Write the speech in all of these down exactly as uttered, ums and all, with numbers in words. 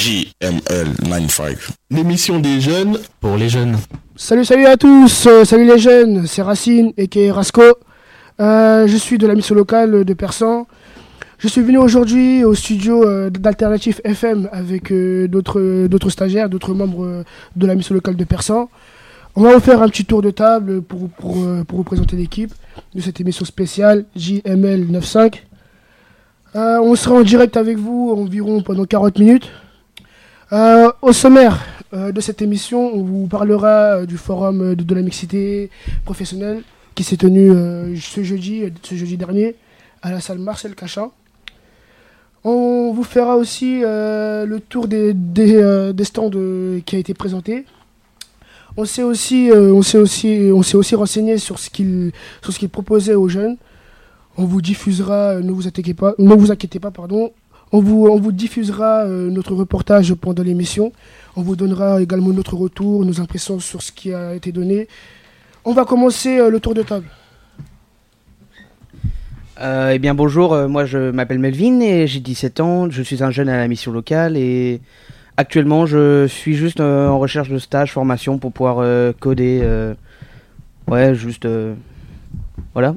J M L quatre-vingt-quinze, l'émission des jeunes pour les jeunes. Salut, salut à tous, euh, salut les jeunes, c'est Racine et qui est Rasco. Euh, je suis de la mission locale de Persan. Je suis venu aujourd'hui au studio euh, d'Alternative F M avec euh, d'autres, d'autres stagiaires, d'autres membres euh, de la mission locale de Persan. On va vous faire un petit tour de table pour, pour, euh, pour vous présenter l'équipe de cette émission spéciale J M L quatre-vingt-quinze. Euh, on sera en direct avec vous environ pendant quarante minutes. Euh, au sommaire euh, de cette émission, on vous parlera euh, du forum de, de la mixité professionnelle qui s'est tenu euh, ce jeudi, ce jeudi dernier à la salle Marcel Cachin. On vous fera aussi euh, le tour des, des, euh, des stands euh, qui a été présenté. On s'est aussi, euh, on s'est aussi, on s'est aussi renseigné sur ce qu'il, sur ce qu'il proposait aux jeunes. On vous diffusera, euh, ne vous inquiétez pas, ne vous inquiétez pas, pardon. On vous, on vous diffusera euh, notre reportage pendant l'émission. On vous donnera également notre retour, nos impressions sur ce qui a été donné. On va commencer euh, le tour de table. Euh, eh bien bonjour, euh, moi je m'appelle Melvin et j'ai dix-sept ans, je suis un jeune à la mission locale et actuellement je suis juste euh, en recherche de stage, formation pour pouvoir euh, coder. Euh, ouais, juste... Euh, voilà.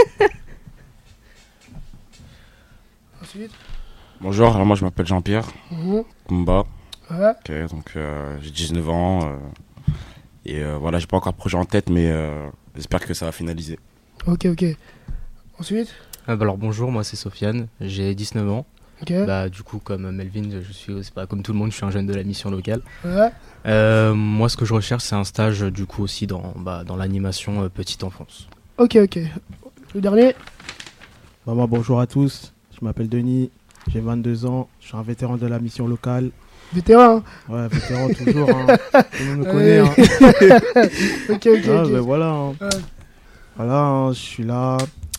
Ensuite. Bonjour, alors moi je m'appelle Jean-Pierre, Mmh. Kumba, Ouais. ok, donc euh, j'ai dix-neuf ans, euh, et euh, voilà, j'ai pas encore de projet en tête, mais euh, j'espère que ça va finaliser. Ok, ok. Ensuite. Ah bah alors bonjour, moi c'est Sofiane, j'ai dix-neuf ans. Ok. Bah du coup comme Melvin, je suis c'est pas comme tout le monde, je suis un jeune de la mission locale. Ouais. Euh, moi ce que je recherche c'est un stage du coup aussi dans, bah, dans l'animation euh, petite enfance. Ok, ok. Le dernier. Bah, moi, bonjour à tous, je m'appelle Denis, j'ai vingt-deux ans, je suis un vétéran de la mission locale. Vétéran. Hein. Ouais, vétéran toujours, hein. Tout le monde me connaît. Hein. Ok, ok, Ah, ok. ben voilà, hein. Ouais. Voilà, hein, je suis là.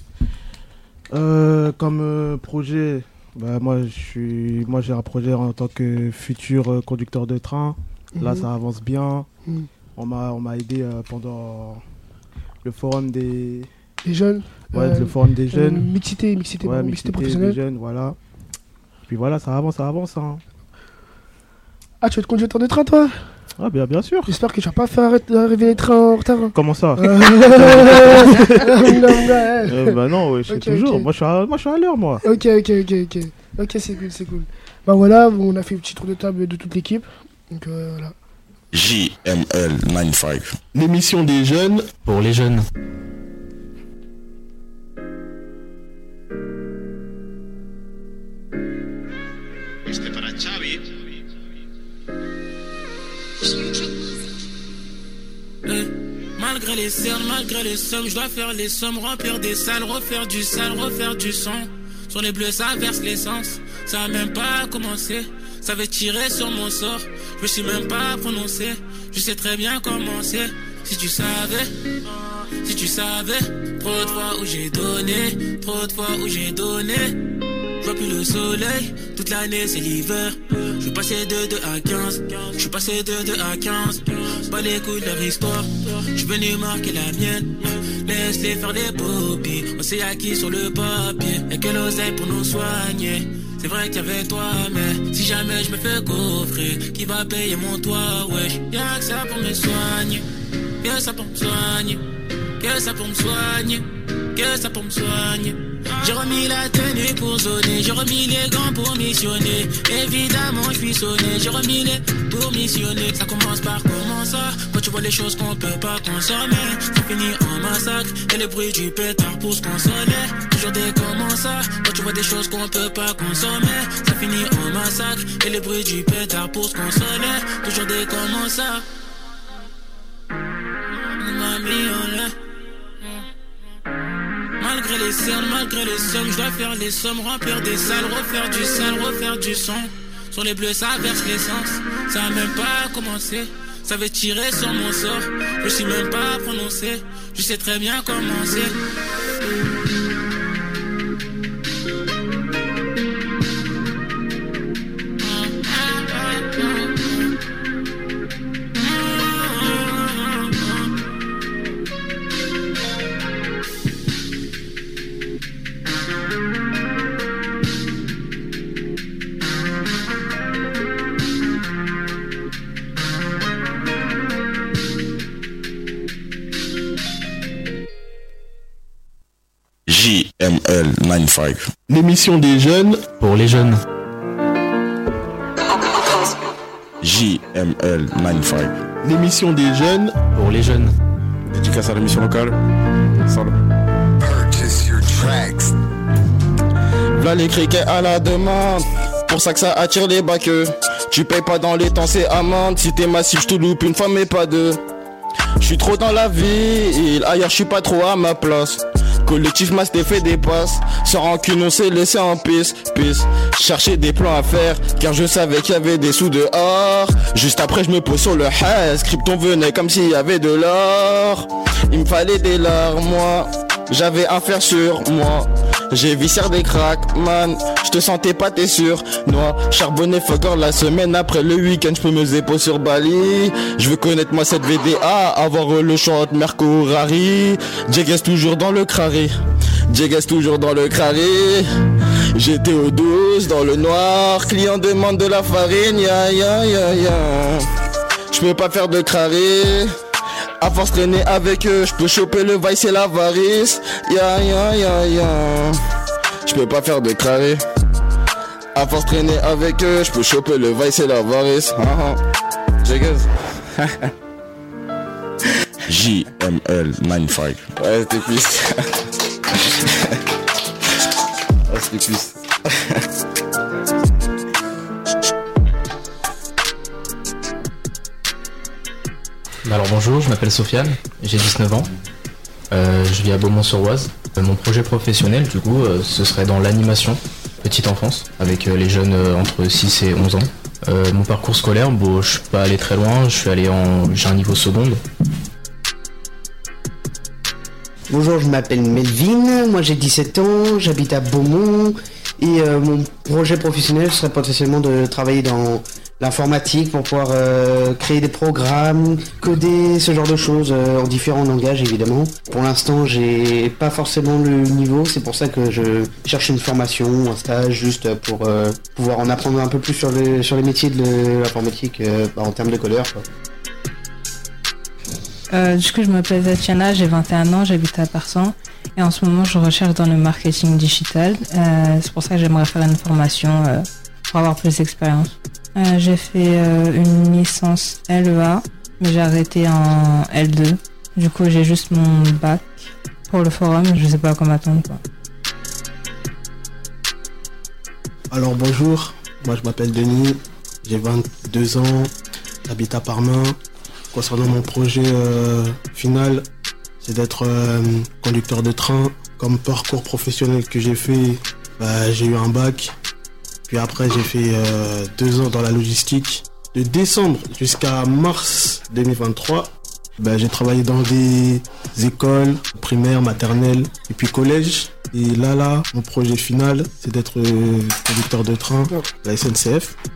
Euh, comme euh, projet, bah, moi, je suis, moi j'ai un projet en tant que futur euh, conducteur de train. Là, Mhm. ça avance bien. Mhm. On m'a, on m'a aidé euh, pendant le forum des, Les jeunes. ouais, Euh, le forum des euh, jeunes. mixité, mixité, Ouais, mixité mixité professionnelle. des jeunes, voilà. Puis voilà, ça avance, ça avance. Hein. Ah, tu veux te conduire de train, toi? Ah, bien, bien sûr. J'espère que tu vas pas faire arrêter- arriver les trains en retard. Comment ça? Euh, Euh, bah non, ouais, je sais Ok, toujours. ok. Moi, je suis à, moi, je suis à l'heure, moi. Ok, ok, ok, ok. Ok, c'est cool, c'est cool. Bah voilà, on a fait un petit tour de table de toute l'équipe. Donc euh, voilà. J M L quatre-vingt-quinze, l'émission des jeunes Pour les jeunes. Eh, malgré les cernes, malgré les sommes, je dois faire les sommes, remplir des salles, refaire du sale, refaire du son. Sur les bleus, ça verse l'essence, ça a même pas commencé. Ça veut tirer sur mon sort, je me suis même pas prononcé. Je sais très bien comment c'est. Si tu savais, si tu savais, trop de fois où j'ai donné, trop de fois où j'ai donné. Je vois plus le soleil, toute l'année c'est l'hiver. Je suis passé de deux à quinze, je suis passé de deux à quinze. Pas les couilles de leur histoire, je suis venu marquer la mienne. Laisse-les faire des copies, on s'est acquis sur le papier. Et que l'oseille pour nous soigner. C'est vrai qu'il y avait toi, mais si jamais je me fais coffrer, qui va payer mon toit, wesh? Y'a que ça pour me soigner, que ça pour me soigner, que ça pour me soigner, que ça pour me soigner. J'ai remis la tenue pour zoner, j'ai remis les gants pour missionner. Évidemment je suis sonné, j'ai remis les pour missionner. Ça commence par comment ça? Quand tu vois les choses qu'on peut pas consommer, ça finit en massacre et le bruit du pétard pour se consoler. Toujours des comment ça? Quand tu vois des choses qu'on peut pas consommer, ça finit en massacre et le bruit du pétard pour se consoler. Toujours des comment ça? m'a mis en l'air. Malgré les cernes, malgré les sommes, je dois faire les sommes, remplir des salles, refaire du sale, refaire du son. Sur les bleus, ça verse l'essence, ça a même pas commencé. Ça veut tirer sur mon sort, je suis même pas prononcé. Je sais très bien comment c'est. L quatre-vingt-quinze. L'émission des jeunes pour les jeunes. J M L quatre-vingt-quinze. L'émission des jeunes pour les jeunes. Dédicace à l'émission locale. Salut. Purchase your tracks. V'là les criquets à la demande. Pour ça que ça attire les baqueux. Tu payes pas dans les temps, c'est amende. Si t'es massif, je te loupe une fois mais pas deux. Je suis trop dans la ville, ailleurs je suis pas trop à ma place. Collectif Mas t'es fait des passes. Sans rancune on s'est laissé en pisse, pisse. Chercher des plans à faire, car je savais qu'il y avait des sous dehors. Juste après je me pose sur le haze. Krypton venait comme s'il y avait de l'or. Il me fallait des larmes, moi. J'avais un fer sur moi. J'ai viscère des cracks, man. Je te sentais pas, t'es sûr. Noix, charbonné, fucker. La semaine après le week-end, je peux me zépo sur Bali. Je veux connaître moi cette V D A. Avoir le short Mercurari. Diegues toujours dans le crari. Diegues toujours dans le crari. J'étais au douze, dans le noir. Client demande de la farine. Ya ya ya ya. Je peux pas faire de crari. À force traîner avec eux, je peux choper le vice et l'avarice. Ya ya ya ya. Je peux pas faire de carré. À force traîner avec eux, je peux choper le vice et l'avarice. J M L quatre-vingt-quinze. Ouais, c'était plus. Ouais, c'était plus. Alors bonjour, je m'appelle Sofiane, j'ai dix-neuf ans, euh, je vis à Beaumont-sur-Oise. Euh, mon projet professionnel du coup euh, ce serait dans l'animation, petite enfance, avec euh, les jeunes euh, entre six et onze ans. Euh, mon parcours scolaire, bon, je suis pas allé très loin, je suis allé en... j'ai un niveau seconde. Bonjour, je m'appelle Melvin, moi j'ai dix-sept ans, j'habite à Beaumont et euh, mon projet professionnel serait potentiellement de travailler dans l'informatique pour pouvoir euh, créer des programmes, coder, ce genre de choses euh, en différents langages évidemment. Pour l'instant j'ai pas forcément le niveau, c'est pour ça que je cherche une formation, un stage juste pour euh, pouvoir en apprendre un peu plus sur, le, sur les métiers de l'informatique euh, bah, en termes de codeur, quoi. Euh, du coup, je m'appelle Tatiana, j'ai vingt et un ans, j'habite à Persan et en ce moment je recherche dans le marketing digital. Euh, c'est pour ça que j'aimerais faire une formation euh, pour avoir plus d'expérience. Euh, j'ai fait euh, une licence L E A, mais j'ai arrêté en L deux. Du coup, j'ai juste mon bac pour le forum, je sais pas à quoi m'attendre, quoi. Alors bonjour, moi je m'appelle Denis, j'ai vingt-deux ans, j'habite à Parmain. Concernant mon projet euh, final, c'est d'être euh, conducteur de train. Comme parcours professionnel que j'ai fait, bah, j'ai eu un bac. Puis après, j'ai fait euh, deux ans dans la logistique. De décembre jusqu'à mars deux mille vingt-trois, bah, j'ai travaillé dans des écoles primaires, maternelles et puis collège. Et là, là, mon projet final, c'est d'être euh, conducteur de train à la S N C F.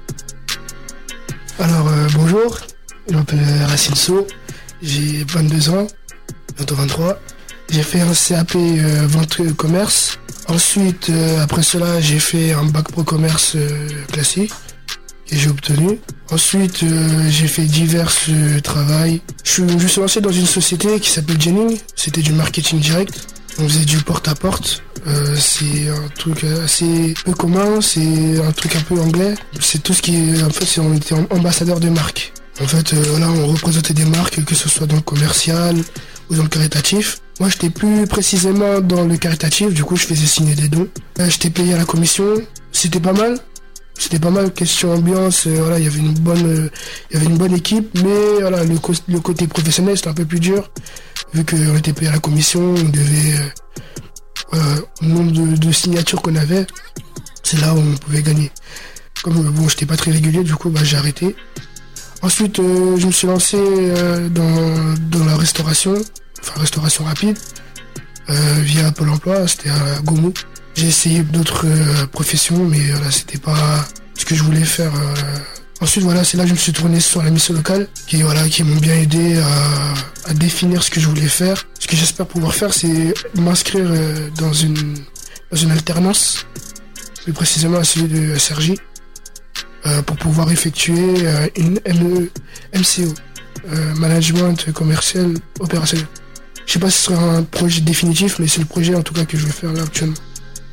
Alors, euh, bonjour. Je m'appelle Racine So, j'ai vingt-deux ans, bientôt vingt-trois. J'ai fait un C A P euh, vente commerce. Ensuite, euh, après cela, j'ai fait un bac pro commerce euh, classique et j'ai obtenu. Ensuite, euh, j'ai fait divers euh, travails. Je suis, je suis lancé dans une société qui s'appelle Jennings. C'était du marketing direct. On faisait du porte-à-porte. Euh, c'est un truc assez peu commun, c'est un truc un peu anglais. C'est tout ce qui est... En fait, c'est, on était ambassadeur de marque. En fait, euh, voilà, on représentait des marques, que ce soit dans le commercial ou dans le caritatif. Moi, j'étais plus précisément dans le caritatif, du coup, je faisais signer des dons. Euh, j'étais payé à la commission, c'était pas mal. C'était pas mal, question ambiance, euh, voilà, il y avait une bonne, euh, il y avait une bonne équipe, mais voilà, le, co- le côté professionnel, c'était un peu plus dur, vu qu'on était payé à la commission, on devait, euh, euh, le nombre de, de signatures qu'on avait, c'est là où on pouvait gagner. Comme euh, bon, j'étais pas très régulier, du coup, bah, j'ai arrêté. Ensuite, euh, je me suis lancé euh, dans, dans la restauration, enfin restauration rapide, euh, via Pôle emploi, c'était à Gaumont. J'ai essayé d'autres euh, professions, mais voilà, c'était pas ce que je voulais faire. Euh. Ensuite, voilà, c'est là que je me suis tourné sur la mission locale, qui, voilà, qui m'ont bien aidé à, à définir ce que je voulais faire. Ce que j'espère pouvoir faire, c'est m'inscrire euh, dans une dans une alternance, plus précisément à celui de S R J. Euh, pour pouvoir effectuer euh, une M C O, euh, Management Commercial Opérationnel. Je sais pas si ce sera un projet définitif, mais c'est le projet en tout cas que je vais faire là actuellement.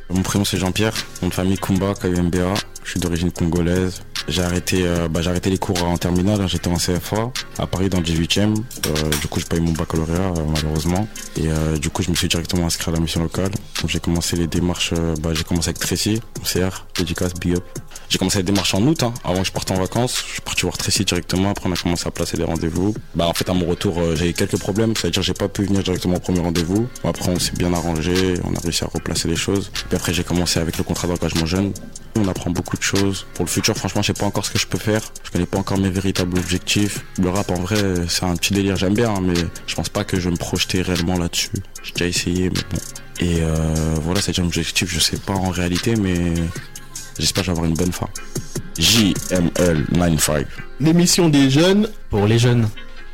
Mon prénom c'est Jean-Pierre, nom de famille Kumba, K U M B A. Je suis d'origine congolaise. J'ai arrêté, euh, bah, j'ai arrêté les cours en terminale, hein. J'étais en C F A à Paris dans le dix-huitième. Euh, du coup j'ai pas eu mon baccalauréat euh, malheureusement. Et euh, du coup je me suis directement inscrit à la mission locale. Donc j'ai commencé les démarches, euh, bah, j'ai commencé avec Tracy, mon C R, dédicace, big up. J'ai commencé les démarches en août, hein, avant que je parte en vacances. Je suis parti voir Tracy directement, après on a commencé à placer des rendez-vous. Bah en fait à mon retour euh, j'ai eu quelques problèmes, c'est-à-dire j'ai pas pu venir directement au premier rendez-vous. Bon, après on s'est bien arrangé, on a réussi à replacer les choses. Puis après j'ai commencé avec le contrat d'engagement jeune. On apprend beaucoup de choses. Pour le futur franchement je sais pas encore ce que je peux faire. Je connais pas encore mes véritables objectifs. Le rap en vrai c'est un petit délire, j'aime bien, hein, mais je pense pas que je vais me projeter réellement là-dessus. J'ai déjà essayé mais bon. Et euh, voilà c'est déjà un objectif, je sais pas en réalité mais j'espère que je vais avoir une bonne fin. J M L quatre-vingt-quinze. L'émission des jeunes. Pour les jeunes.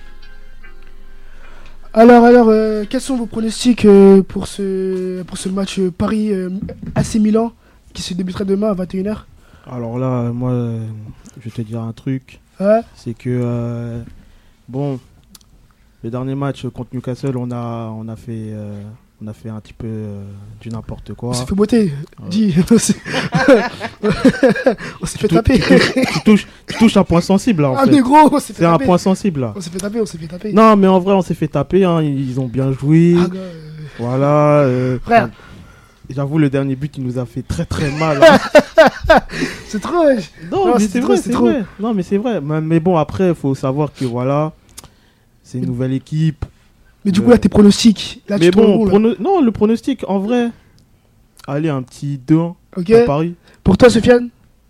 Alors, alors, euh, quels sont vos pronostics euh, pour, ce, pour ce match euh, Paris-A C Milan qui se débutera demain à vingt et une heures? Alors là, moi, euh, je vais te dire un truc. Ouais. C'est que, euh, bon, le dernier match contre Newcastle, on a, on a fait... Euh, On a fait un petit peu euh, du n'importe quoi. On s'est fait botter, ouais. Dis. On s'est fait tu taper. Tu, tu, tu, touches, tu touches un point sensible là. En ah fait. mais gros, on s'est fait C'est taper. un point sensible là. On s'est fait taper, on s'est fait taper. Non mais en vrai on s'est fait taper, hein. Ils ont bien joué. Ah, gars, euh... Voilà. Euh, Frère. J'avoue le dernier but il nous a fait très très mal. Hein. C'est trop. Ouais. Non, non mais c'est trop, vrai, c'est c'est trop. vrai. Non mais c'est vrai. Mais, mais bon après il faut savoir que voilà, c'est une nouvelle équipe. Mais du euh... coup là tes pronostics. Là, mais tu bon, où, prono... non le pronostic en vrai. Allez un petit deux un Ok. à Paris. Pour toi Sofiane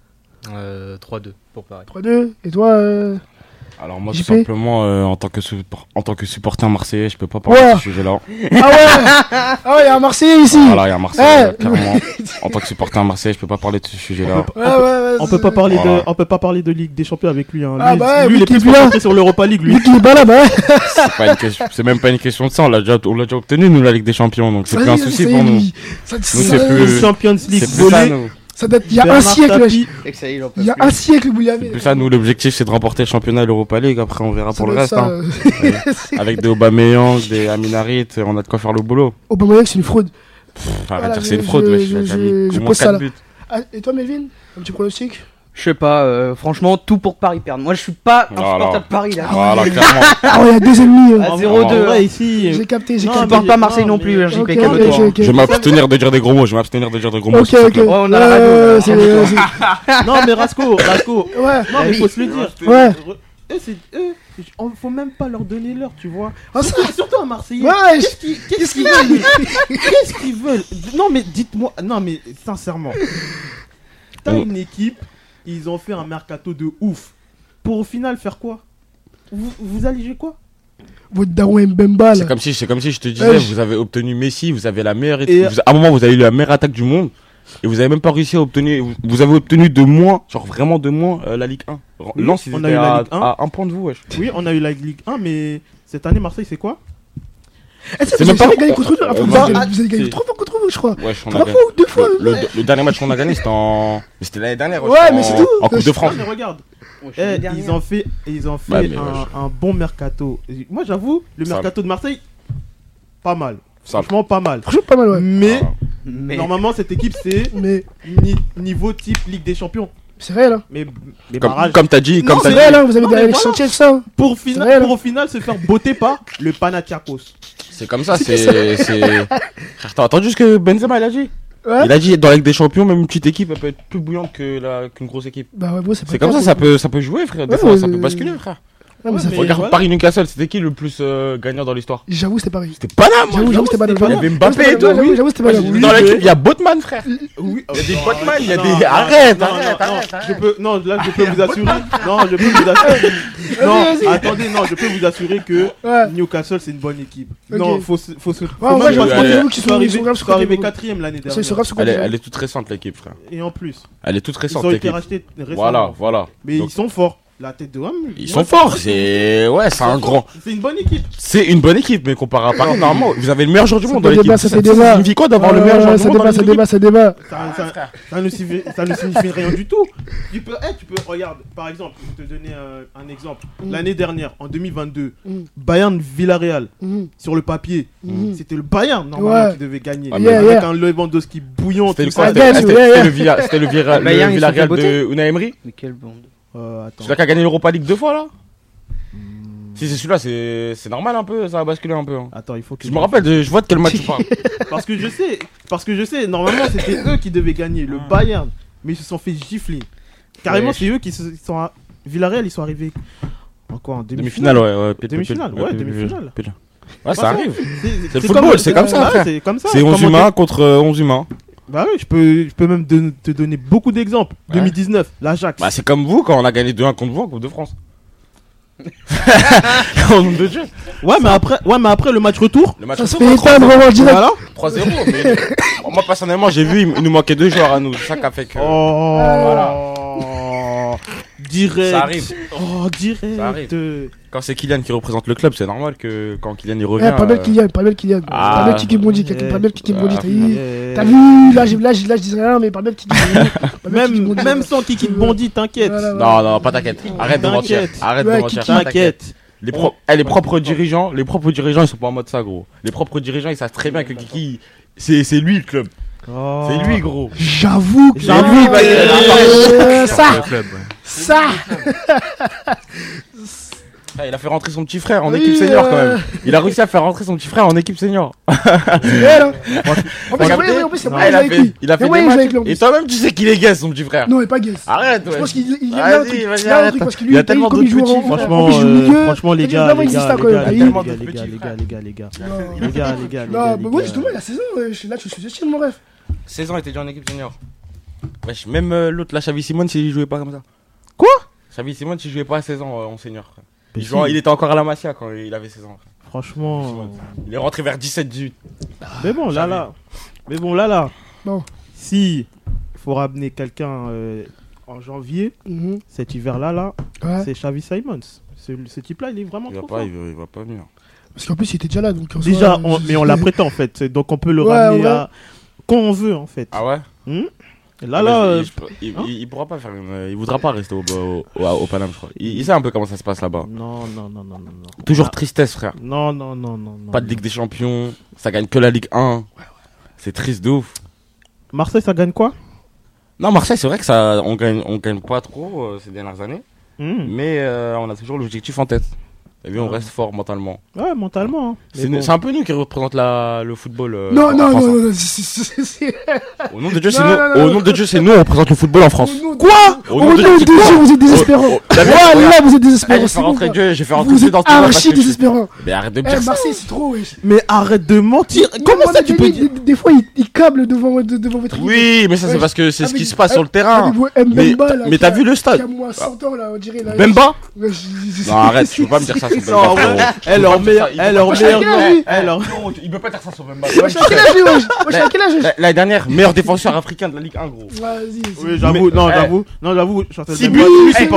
euh, trois deux pour Paris. trois deux. Et toi euh... Alors moi J P tout simplement euh, en tant que support- en tant que supporter marseillais, je peux pas parler Ouais. de ce sujet-là. Ah ouais. Ah ouais, il y a un Marseillais ici. Voilà, il y a Marseille Eh. euh, clairement. En tant que supporter marseillais, je peux pas parler de ce sujet-là. Ouais, ouais, ouais, On peut pas parler Voilà. de, on peut pas parler de Ligue des Champions avec lui. Hein. Ah lui, bah ouais, lui, lui il est qui plus est là. concentré sur l'Europa League, lui. Lui qui est pas là, bah ouais. C'est pas une question, c'est même pas une question de ça, on l'a déjà, on l'a déjà obtenu nous la Ligue des Champions, donc c'est plus un Vas-y, souci ça y pour est, nous. lui. Ça, Nous, ça- c'est plus- Champions League C'est plus ça volé. nous. ça date il y a un Bernard siècle. Tapie. wesh. Il y a un siècle vous l'avez. C'est plus ça nous, l'objectif c'est de remporter le championnat et l'Europa League, après on verra pour le reste. Hein. Ouais. Avec des Aubameyang, des Aminarit, on a de quoi faire le boulot. Aubameyang c'est une fraude. Pff, arrête Voilà, de dire que c'est une je- fraude, je- wesh, je- il a déjà je- mis je au moins pose ça quatre là. buts. Ah, et toi Melvin, un petit pronostic? Je sais pas, euh, franchement, tout pour que Paris perde. Moi, je suis pas un Voilà. supporter de Paris là. Voilà, clairement. Ah ouais, il y a deux ennemis. euh. À En zéro deux. vrai, ici. J'ai capté, j'ai Non, Je capté. mais- supporte pas Marseille non, non plus, mais- J P, Ok, calme-toi. ok, ok. Je vais m'abstenir de dire des gros mots, je vais m'abstenir de dire des gros mots. Ok, s'il te ok. plaît. Ouais, on a la Euh, radio, c'est- là. c'est- Non, mais Rasco, Rasco. Ouais. Non, mais oui. faut se le dire. Ouais. Eux, c'est eux. on- Faut même pas leur donner l'heure, tu vois. Ah, ça- Surtout, surtout à Marseillais. Ouais, Qu'est-ce qu'ils qu'est-ce qu'ils veulent Qu'est-ce qu'ils veulent Non, mais dites-moi. Non, mais sincèrement. T'as Oh. une équipe, ils ont fait un mercato de ouf. Pour au final faire quoi vous, vous alléger quoi Votre daron Mbemba C'est là. comme si, c'est comme si je te disais, Ouais, je- vous avez obtenu Messi, vous avez la meilleure, Et- vous- à un moment vous avez eu la meilleure attaque du monde, et vous avez même pas réussi à obtenir, vous, vous avez obtenu de moins, genre vraiment de moins euh, la Ligue un. Oui, Lens, ils on a étaient eu la à, Ligue un. à un point de vous, wesh. Oui, on a eu la Ligue un, mais cette année, Marseille, c'est quoi Eh, ça, C'est vous même avez pas- gagné contre nous. Euh, Enfin, vous bah, avez ah, vous avez gagné c'est- trois fois contre vous, je crois. Wesh, on a Trois gagné. fois ou deux fois. Le, le- le dernier match qu'on a gagné, c'était en, mais c'était l'année dernière, wesh, Ouais, en- mais c'est tout. en Coupe de France. Non, mais regarde. Ouais, je suis Eh, le dernier. ils ont fait, ils ont fait Bah, mais un, wesh. un bon mercato. Et moi, j'avoue, le Ça- mercato de Marseille, pas mal. Ça- Franchement, pas mal. Franchement, pas mal, ouais. Mais Voilà. Mais normalement, cette équipe, c'est Mais ni- niveau type Ligue des Champions. c'est réel, hein. Mais, mais Comme, barrage. comme t'as dit, Non, comme c'est t'as C'est dit. réel, hein. Vous avez Non, des mais Alex voilà. Sanchez, ça. Pour, C'est final, réel. pour au final se faire botter par le Panathinaikos. C'est comme ça, c'est, c'est. Frère, t'as entendu ce que Benzema il a dit? Ouais. Il a dit dans la Ligue des Champions, même une petite équipe, elle peut être plus bouillante que la, qu'une grosse équipe. Bah ouais, bon, c'est pas C'est comme grave, ça, ça peut, ça peut jouer, frère. Des Ouais, fois, mais- ça peut basculer, frère. Ouais, mais ça Ouais, fait- mais- Regarde voilà. Paris-Newcastle, c'était qui le plus euh, gagnant dans l'histoire? J'avoue, c'était pareil. C'était pas là, moi. J'avoue, j'avoue, c'était pas c'était là. pas Il y avait J'avoue, Mbappé et c'était tout. pas là, oui. J'avoue, c'était pas Moi, là. j'ai Oui. dit dans l'équipe, il y a Botman, frère. Oui, Il y a des non, Botman, il y a non, des. non, Arrête, non, arrête, non, non, arrête, je arrête. peux, non, là, je peux vous assurer. Non, je peux vous assurer. Non, attendez, non, je peux vous assurer que Ouais. Newcastle, c'est une bonne équipe. Ok. Non, faut se, faut se. Ouais, faut en vrai, même j'ai pas- entendu elle- vous qui Ils sont sont ils arrivés, sont graves ils sur sont arrivés côté. quatrième l'année Ils sont dernière. graves sur Elle est, côté. elle est toute récente, l'équipe, frère. Et en plus, Elle est toute ils récente, ont été l'équipe. rachetés récemment. Voilà, voilà. Mais Donc, ils sont forts. la tête de Homme. Ils sont forts, c'est ouais, c'est un grand. C'est une bonne équipe. C'est une bonne équipe, mais comparé à Paris, normalement, vous avez le meilleur joueur du monde dans l'équipe. Ça Ça fait débat. signifie quoi d'avoir le meilleur joueur du monde dans Ça débat, ça débat, ça débat. Ça ne signifie ça ne signifie rien du tout. Tu peux, eh, tu peux, regarde, par exemple, je vais te donner un, un exemple. Mm. L'année dernière, en deux mille vingt-deux, mm. Bayern Villarreal, mm. sur le papier, mm. c'était le Bayern normalement ouais. qui devait gagner. Ah, yeah, avec yeah. un Lewandowski bouillant. C'était le ça. quoi C'était yeah, yeah. le Villarreal de Unai Emery. Mais quelle bande. Euh, c'est là qui a gagné l'Europa League deux fois là. Hmm. Si c'est celui-là, c'est c'est normal un peu, ça a basculé un peu. Hein. Attends, il faut que je me rappelle, je, je vois de quel match tu parles. Parce que je sais, parce que je sais, normalement c'était eux qui devaient gagner, le Bayern, mais ils se sont fait gifler. Carrément, ouais. C'est eux qui se, sont à Villarreal, ils sont arrivés en quoi, en demi-finale. Demi-finale, ouais, ouais. Demi-finale, ouais, demi-finale. Ouais, ça arrive. C'est le football, c'est comme ça. C'est comme ça. C'est onze humains contre onze humains. Bah oui, je peux, je peux même de, te donner beaucoup d'exemples. Ouais. deux mille dix-neuf, l'Ajax. Bah c'est comme vous quand on a gagné deux un contre vous en Coupe de France. En nombre de jeux. Ouais, mais après, ouais, mais après le match retour. Le match ça retour. Ça se fait vraiment direct. Voilà. trois zéro. Mais moi personnellement, j'ai vu, il nous manquait deux joueurs à nous. C'est ça qui a fait que. Oh. Voilà. Direct. Ça arrive. Oh, direct. Ça arrive. Quand c'est Kylian qui représente le club, c'est normal que quand Kylian il revient. Eh, pas belle Kylian, pas belle Kylian. Ah. Pas belle Kiki Bondi, pas belle Kiki Bondi. T'as vu, là, là, là, je dis rien, mais pas belle Kiki Bondi. Même, même sans Kiki Bondi, t'inquiète. Non, non, pas t'inquiète. Arrête de mentir. Arrête de mentir. T'inquiète. Les, pro- eh, les propres dirigeants, les propres dirigeants, ils sont pas en mode ça, gros. Les propres dirigeants, ils savent très bien que Kiki, c'est, c'est lui le club. Oh. C'est lui, gros. J'avoue que j'avoue bah, euh, ça, club, ouais. ça. Ah, il a fait rentrer son petit frère en oui, équipe senior euh... quand même. Il a réussi à faire rentrer son petit frère en équipe senior. C'est vrai là. En plus, oui, oui, en plus, c'est ah, il a fait, il a fait des matchs. Et toi-même, tu sais qu'il est guess, son petit frère. Non, il est pas guess. Arrête, ouais. Je pense qu'il il y a un truc. Il y a un truc parce que lui, il y a tellement d'autres petits. Franchement, franchement, les gars, les gars, les gars, les gars, les gars, les gars, les gars, les gars, les gars, les gars. Non, mais oui, justement, il a seize ans. Là, tu sous-estimes mon rêve. seize ans, il était déjà en équipe senior. Wesh, même l'autre, la Xavi Simone, s'il jouait pas comme ça. Quoi? Xavi Simone, s'il jouait pas à seize ans en senior. Il, jouait, il était encore à la Masia quand il avait seize ans. Franchement. Il est rentré vers dix-sept dix-huit. Mais bon, là, là. Mais bon, là, là. Bon. Si il faut ramener quelqu'un euh, en janvier, mm-hmm. cet hiver-là, là, ouais. c'est Xavi Simons. Ce, ce type-là, il est vraiment il trop va pas, fort. Il va, il va pas venir. Parce qu'en plus, il était déjà là. Donc déjà, soit, on, je... mais on l'a prêté en fait. Donc on peut le ouais, ramener ouais. à... quand on veut en fait. Ah ouais hmm Et là, là, euh, il, il, hein il, il pourra pas faire, une, il voudra pas rester au, au, au, au Paname, je crois. Il, il sait un peu comment ça se passe là-bas. Non, non, non, non, non, non. Toujours ah. tristesse, frère. Non, non, non, non, non. Pas de Ligue des Champions, ça gagne que la Ligue un. Ouais, ouais, ouais. C'est triste de ouf. Marseille, ça gagne quoi? Non, Marseille, c'est vrai que ça, on gagne, on gagne pas trop euh, ces dernières années, mmh. mais euh, on a toujours l'objectif en tête. Et bien, on reste fort mentalement. Ouais, mentalement. Hein. C'est, bon. c'est un peu nous qui représente la, le football. Euh, non, non, France, non, hein. non, c'est, c'est... Au nom de Dieu, c'est non, nous. Non, non, au nom de Dieu, c'est nous, on représente le football en France. Quoi? Au nom de Dieu, vous êtes désespérants. Ouais, là, vous êtes désespérants. J'ai fait rentrer Dieu, j'ai fait rentrer Dieu dans tout le monde. Vous êtes archi désespérants. Mais arrête de me dire ça. Marseille, c'est trop, wesh. Mais arrête de mentir. Comment ça, tu peux dire? Des fois, il câble devant votre. Oui, mais ça, c'est parce que c'est ce qui se passe sur le terrain. Mais t'as vu le stade? Il y a moins cent ans, là, on dirait. Bemba? Non, arrête, tu peux pas me dire ça sur Bemba. leur meilleur, leur meilleur, alors il peut pas dire ça sur Bemba. Moi je suis à quel âge, wesh? Moi je suis à quel âge? L'année dernière, meilleur défenseur africain de la Ligue un, gros. Vas-y. Oui, j'avoue, non, j'avoue, non, j'avoue. six buts,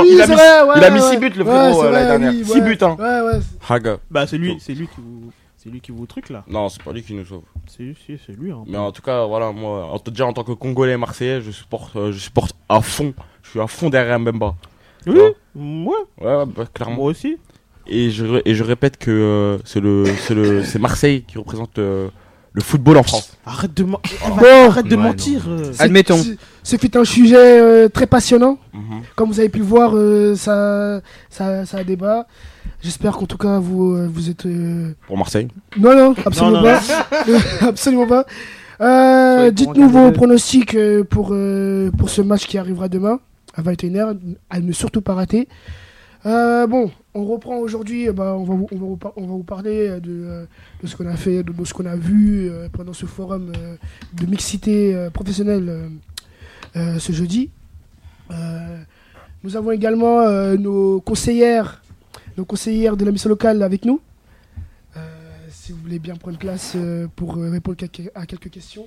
il a mis six buts le frérot l'année dernière. six buts, hein. Ouais, ouais. Haga. Bah c'est lui, c'est lui qui vous, c'est lui qui vous truc là. Non, c'est pas lui qui nous sauve. C'est, c'est, c'est lui. Hein. Mais en tout cas, voilà, moi, déjà en tant que Congolais et Marseillais, je supporte, je supporte à fond. Je suis à fond derrière Mbemba. Oui. Ouais. Ouais, bah clairement. Moi aussi. Et je, et je répète que euh, c'est, le, c'est, le, c'est Marseille qui représente euh, le football en France. Arrête de, ma... bon, arrête de ouais, mentir. Euh. C'est, Admettons. Ce fut un sujet euh, très passionnant. Mm-hmm. Comme vous avez pu le voir, euh, ça, ça, ça a débat. J'espère qu'en tout cas, vous, euh, vous êtes... Euh... Pour Marseille? Non, non, absolument non, non, pas. Non. absolument pas. Euh, dites-nous vos pronostics euh, pour, euh, pour ce match qui arrivera demain à vingt et une heures. À ne surtout pas rater. Euh, bon, on reprend aujourd'hui, bah, on, va vous, on, va vous, on va vous parler de, de ce qu'on a fait, de, de ce qu'on a vu euh, pendant ce forum euh, de mixité euh, professionnelle euh, euh, ce jeudi. Euh, nous avons également euh, nos conseillères, nos conseillères de la mission locale avec nous. Euh, si vous voulez bien prendre place euh, pour répondre à quelques questions.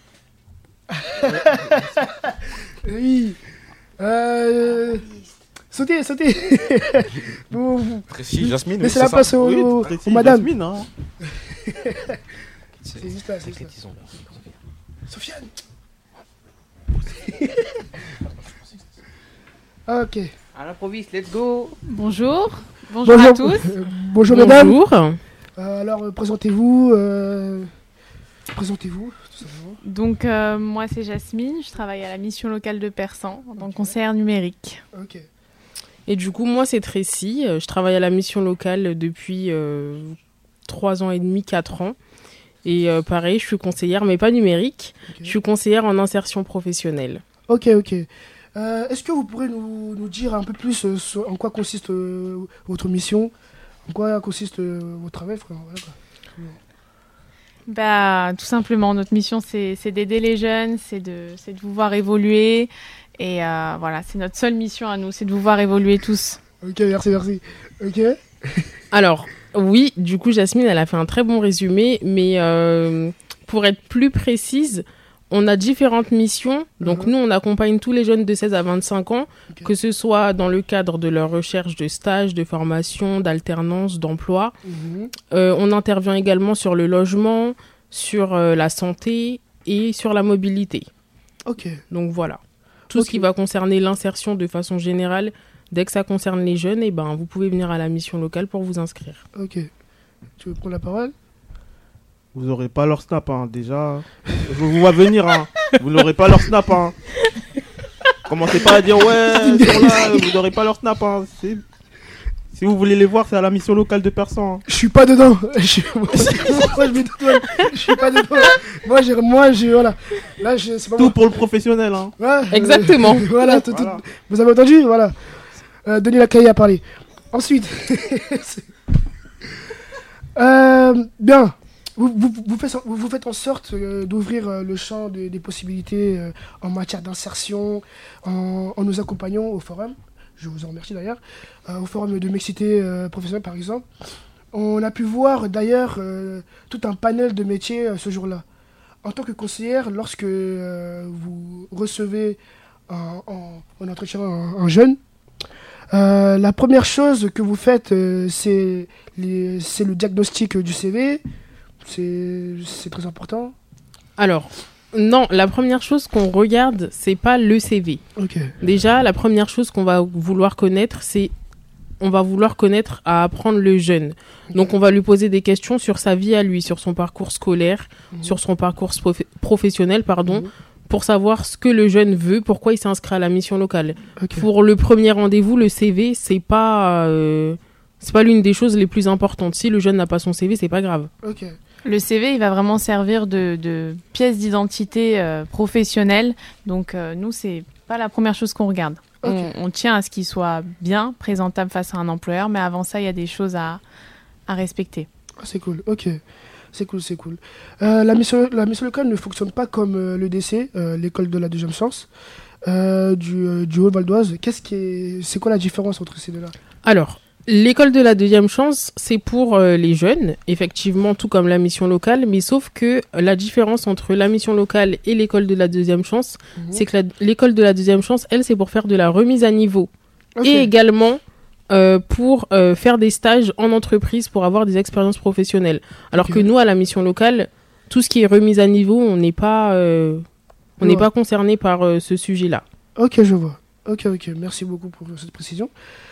oui. Euh, Sautez, sautez. vous, vous, Précis, Jasmine. Laissez oui, la c'est place ça. aux, Oui, aux- précis, aux madames. Jasmine, hein. C'est juste là, c'est juste là. Sofiane. Ok. À l'improviste, let's go. Bonjour. Bonjour, à tous. Euh, bonjour, mesdames. Bonjour. Euh, alors, euh, présentez-vous. euh, Présentez-vous, tout simplement. Donc, euh, moi, c'est Jasmine. Je travaille à la mission locale de Persan en tant que conseillère numérique. Ok. Et du coup, moi, c'est Tracy. Euh, Je travaille à la mission locale depuis euh, trois ans et demi, quatre ans. Et euh, pareil, je suis conseillère, mais pas numérique. Ok. Je suis conseillère en insertion professionnelle. Ok, ok. Euh, Est-ce que vous pourrez nous, nous dire un peu plus euh, sur- en quoi consiste euh, votre mission, en quoi consiste euh, votre travail, frère, voilà, quoi. Bah, tout simplement, notre mission, c'est c'est d'aider les jeunes, c'est de, c'est de vous voir évoluer. Et euh, voilà, c'est notre seule mission à nous, c'est de vous voir évoluer tous. Ok, merci, merci. Ok. Alors, oui, du coup, Jasmine, elle a fait un très bon résumé, mais euh, pour être plus précise, on a différentes missions. Donc, Mhm. nous, on accompagne tous les jeunes de seize à vingt-cinq ans, Ok. que ce soit dans le cadre de leur recherche de stage, de formation, d'alternance, d'emploi. Mhm. Euh, on intervient également sur le logement, sur euh, la santé et sur la mobilité. Ok. Donc, voilà. Tout Ok. ce qui va concerner l'insertion de façon générale, dès que ça concerne les jeunes, eh ben, vous pouvez venir à la mission locale pour vous inscrire. Ok. Tu veux prendre la parole? Vous n'aurez pas leur snap, hein, déjà. Je vous vois venir, hein. Vous n'aurez pas leur snap, hein. Commencez pas à dire, ouais, ils sont là, vous n'aurez pas leur snap, hein. C'est- Si vous voulez les voir, c'est à la mission locale de Persan. hein. Je suis pas dedans. Je suis... moi, je mets dedans. Je suis pas dedans. Moi, j'ai, moi, j'ai, voilà. Là, je, c'est pas Tout moi. pour le professionnel, hein. Ouais, Exactement. euh, voilà, tout- tout- Voilà. Vous avez entendu? Voilà. Euh, Denis Lacaille a parlé. Ensuite. euh, bien. Vous, vous, vous, faites, vous, vous faites en sorte euh, d'ouvrir euh, le champ de- des possibilités euh, en matière d'insertion en, en nous accompagnant au forum. Je vous en remercie d'ailleurs. Euh, au forum de mixité euh, professionnelle, par exemple. On a pu voir d'ailleurs euh, tout un panel de métiers euh, ce jour-là. En tant que conseillère, lorsque euh, vous recevez en, en, en entretien un, un jeune, euh, la première chose que vous faites, euh, c'est, les, c'est le diagnostic du C V. C'est, c'est très important. Alors, non, la première chose qu'on regarde, c'est pas le C V. Ok. Déjà, la première chose qu'on va vouloir connaître, c'est on va vouloir connaître à apprendre le jeune. Donc, on va lui poser des questions sur sa vie à lui, sur son parcours scolaire, Mhm. sur son parcours prof- professionnel, pardon, Mhm. pour savoir ce que le jeune veut, pourquoi il s'inscrit à la mission locale. Ok. Pour le premier rendez-vous, le C V, c'est pas euh, c'est pas l'une des choses les plus importantes. Si le jeune n'a pas son C V, c'est pas grave. Ok. Le C V, il va vraiment servir de, de pièce d'identité euh, professionnelle. Donc, euh, nous, c'est pas la première chose qu'on regarde. Ok. On, on tient à ce qu'il soit bien présentable face à un employeur, mais avant ça, il y a des choses à, à respecter. Ah, c'est cool. Ok. C'est cool, c'est cool. Euh, la, mission, la mission locale ne fonctionne pas comme euh, l'E D C, euh, l'école de la deuxième chance, euh, du, euh, du Haut-Val d'Oise. Qu'est-ce qui est, c'est quoi la différence entre ces deux-là? Alors, l'école de la deuxième chance, c'est pour euh, les jeunes, effectivement, tout comme la mission locale, mais sauf que la différence entre la mission locale et l'école de la deuxième chance, Mhm. c'est que la- l'école de la deuxième chance, elle, c'est pour faire de la remise à niveau. Ok. Et également euh, pour euh, faire des stages en entreprise pour avoir des expériences professionnelles. Alors Ok. que nous, à la mission locale, tout ce qui est remise à niveau, on n'est pas, euh, on Je n'est vois. pas concerné par euh, ce sujet-là. Ok, je vois. Ok, ok. Merci beaucoup pour cette précision.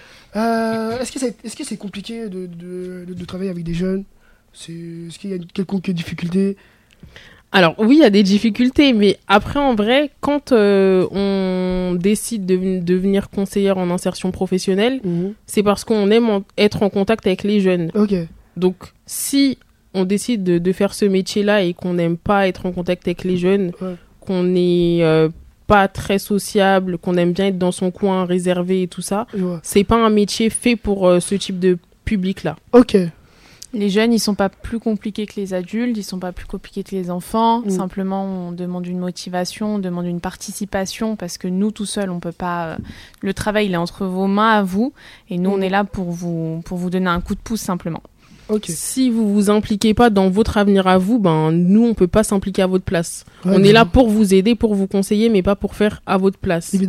Euh, est-ce que c'est, est-ce que c'est compliqué de, de, de, de travailler avec des jeunes? C'est, est-ce qu'il y a une quelconque difficulté? Alors oui, il y a des difficultés, mais après, en vrai, quand euh, on décide de ven- devenir conseillère en insertion professionnelle, Mhm. c'est parce qu'on aime en- être en contact avec les jeunes. Ok. Donc, si on décide de, de faire ce métier-là et qu'on n'aime pas être en contact avec les jeunes, Ouais. qu'on n'est euh, pas très sociable, qu'on aime bien être dans son coin réservé et tout ça, Je vois. c'est pas un métier fait pour euh, ce type de public-là. Ok. Les jeunes, ils sont pas plus compliqués que les adultes, ils sont pas plus compliqués que les enfants. Mm. Simplement, on demande une motivation, on demande une participation parce que nous, tout seuls, on peut pas. euh, Le travail, il est entre vos mains à vous, et nous, Mm. on est là pour vous pour vous donner un coup de pouce simplement. Ok. Si vous vous impliquez pas dans votre avenir à vous, ben nous on peut pas s'impliquer à votre place. Ouais, on est là évidemment. pour vous aider, pour vous conseiller, mais pas pour faire à votre place. Évidemment.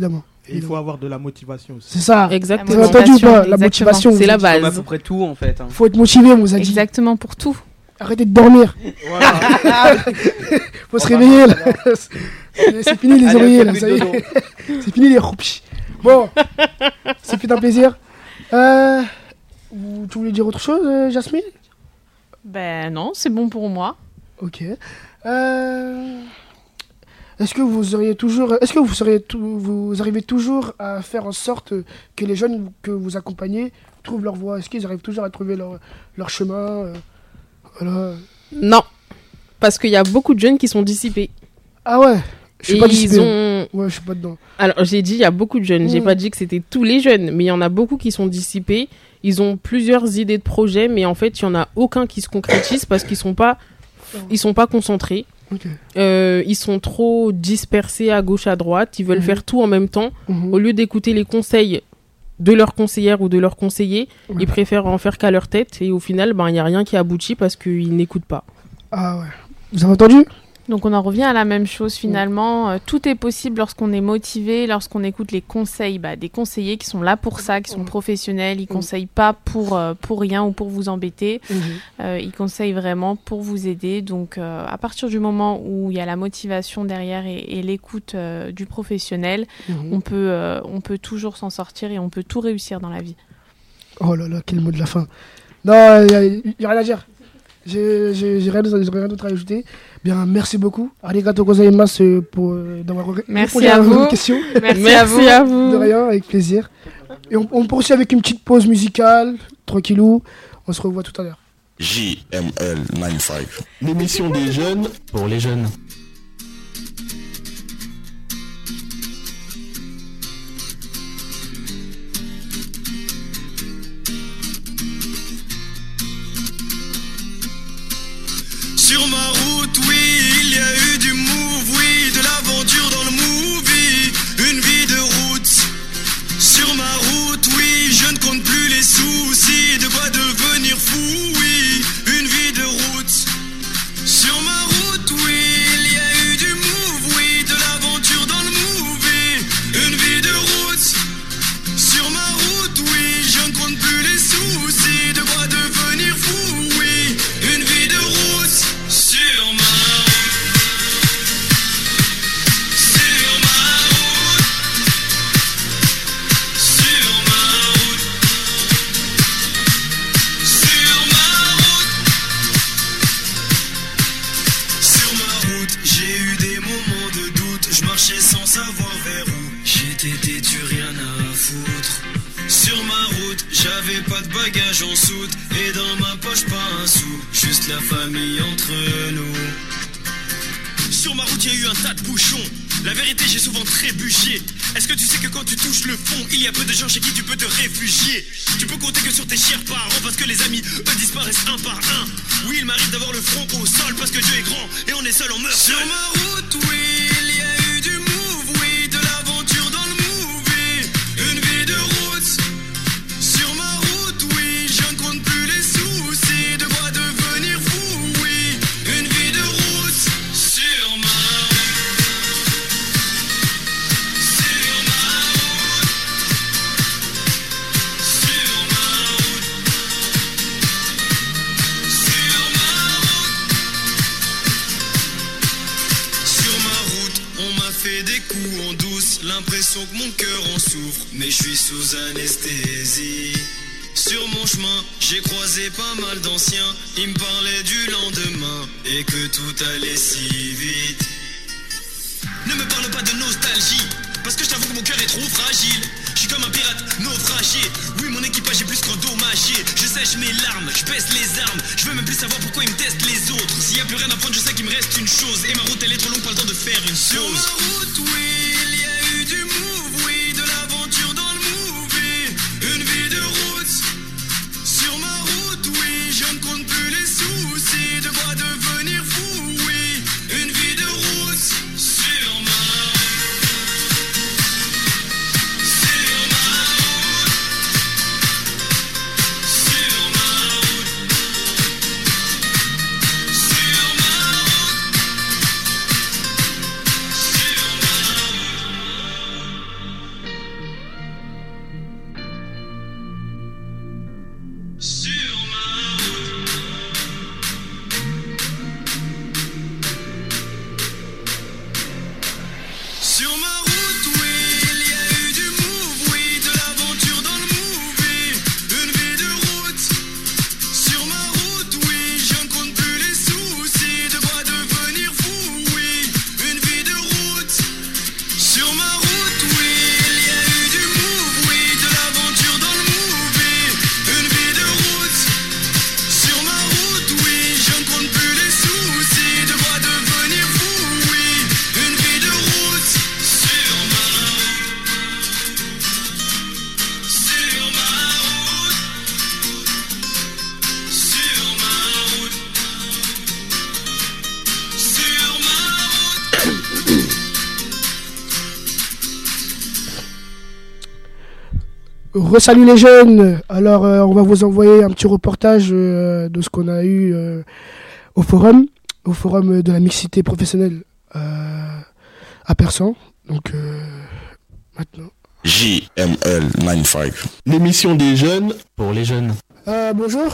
Et il faut avoir de la motivation aussi. C'est ça. Exactement. Vous avez entendu ou pas? La Exactement. motivation. C'est la vous- base. Comme à peu près tout en fait. hein. Faut être motivé, on vous a dit. Exactement pour tout. Arrêtez de dormir. Voilà. Faut se On va réveiller là. voir, C'est c'est fini les Allez, oreillers on là, fait ça plus y de est. C'est fini les roupis. Bon, c'est fait un plaisir. Euh, vous- tu voulais dire autre chose, euh, Jasmine? Ben non, c'est bon pour moi. Ok. Euh, Est-ce que vous auriez toujours, est-ce que vous seriez, tou- vous arrivez toujours à faire en sorte que les jeunes que vous accompagnez trouvent leur voie? Est-ce qu'ils arrivent toujours à trouver leur, leur chemin? euh, Voilà. Non, parce qu'il y a beaucoup de jeunes qui sont dissipés. Ah ouais. Je suis Et pas ils dissipé. ont... Ouais, je suis pas dedans. Alors, j'ai dit il y a beaucoup de jeunes. J'ai Mm. pas dit que c'était tous les jeunes, mais il y en a beaucoup qui sont dissipés. Ils ont plusieurs idées de projets, mais en fait, il y en a aucun qui se concrétise parce qu'ils sont pas, ils sont pas concentrés. Ok. Euh, ils sont trop dispersés à gauche, à droite. Ils veulent Mhm. faire tout en même temps. Mhm. Au lieu d'écouter les conseils de leur conseillère ou de leur conseiller, Ouais. ils préfèrent en faire qu'à leur tête. Et au final, ben, il n'y a rien qui aboutit parce qu'ils n'écoutent pas. Ah ouais. Vous avez entendu? Donc on en revient à la même chose finalement. Euh, tout est possible lorsqu'on est motivé, lorsqu'on écoute les conseils bah, des conseillers qui sont là pour ça, qui sont professionnels. Ils conseillent pas pour, euh, pour rien ou pour vous embêter. Mhm. Euh, ils conseillent vraiment pour vous aider. Donc euh, à partir du moment où il y a la motivation derrière et, et l'écoute euh, du professionnel, Mhm. on, peut, euh, on peut toujours s'en sortir et on peut tout réussir dans la vie. Oh là là, quel mot de la fin. Non, il n'y a rien à dire. J'ai j'ai- j'ai rien d'autre j'ai rien d'autre à ajouter. Bien, merci beaucoup. Arigato gozaimasu pour euh, d'avoir ré- Merci répondu à vous. nos questions. Merci, Merci à vous. à vous. De rien, avec plaisir. Et on, on poursuit avec une petite pause musicale, tranquillou. On se revoit tout à l'heure. J M L quatre-vingt-cinq. L'émission des jeunes. Pour les jeunes. Sur ma route, oui, il y a eu du move, oui, de l'aventure dans le movie, une vie de route. Sur ma route, oui, je ne compte plus les soucis, de quoi devenir fou, oui, une vie de route. Sur ma route, oui, il y a eu du move, oui, de l'aventure dans le movie, une vie de route. Sur ma route, oui, je ne compte plus les soucis, de quoi devenir fou, oui, une vie de route. Sur ma route, sur ma route, sur ma route, sur ma route, sur ma route, j'ai eu des moments de doute, je marchais sans savoir vers où j'étais têtu, rien à foutre. Sur ma route, j'avais pas de bagages en soute, et dans ma poche pas un sou, juste la famille entre nous. Sur ma route, il y a eu un tas de bouchons. La vérité, j'ai souvent trébuché. Est-ce que tu sais que quand tu touches le fond, il y a peu de gens chez qui tu peux te réfugier? Tu peux compter que sur tes chers parents, parce que les amis, eux, disparaissent un par un. Oui, il m'arrive d'avoir le front au sol, parce que Dieu est grand, et on est seul, on meurt seul. Sur ma route, oui, il y a eu du move, oui, de l'aventure dans le movie, une vie de route. Sur ma route, oui, je ne compte plus les soucis, de quoi devenir fou, oui, une vie de route. Sur ma route, sur ma route, sur ma route, sur ma route, sur ma route, on m'a fait des coups en douce, l'impression que mon cœur en souffre, mais je suis sous anesthésie. Sur mon chemin, j'ai croisé pas mal d'anciens, ils me parlaient du lendemain et que tout allait si vite. Ne me parle pas de nostalgie, parce que je t'avoue que mon cœur est trop fragile. Je suis comme un pirate naufragé, oui mon équipage est plus qu'endommagé. Je sèche mes larmes, je baisse les armes, je veux même plus savoir pourquoi ils me testent les autres. S'il y a plus rien à prendre, je sais qu'il me reste une chose, et ma route elle est trop longue, pas le temps de faire une chose. Sur ma route, oui, il y a eu du move, oui, de l'aventure dans le movie, une vie de route. Sur ma route, oui, je ne compte plus les soucis, de quoi devenir fou, oui, une vie de route. Sur ma route, sur ma route, sur ma route, sur ma route, sur ma route. Re-salut les jeunes. Alors euh, on va vous envoyer un petit reportage euh, de ce qu'on a eu euh, au forum, au forum de la mixité professionnelle euh, à Persan. Donc euh, maintenant. J M L quatre-vingt-quinze. L'émission des jeunes. Pour les jeunes. Euh, bonjour.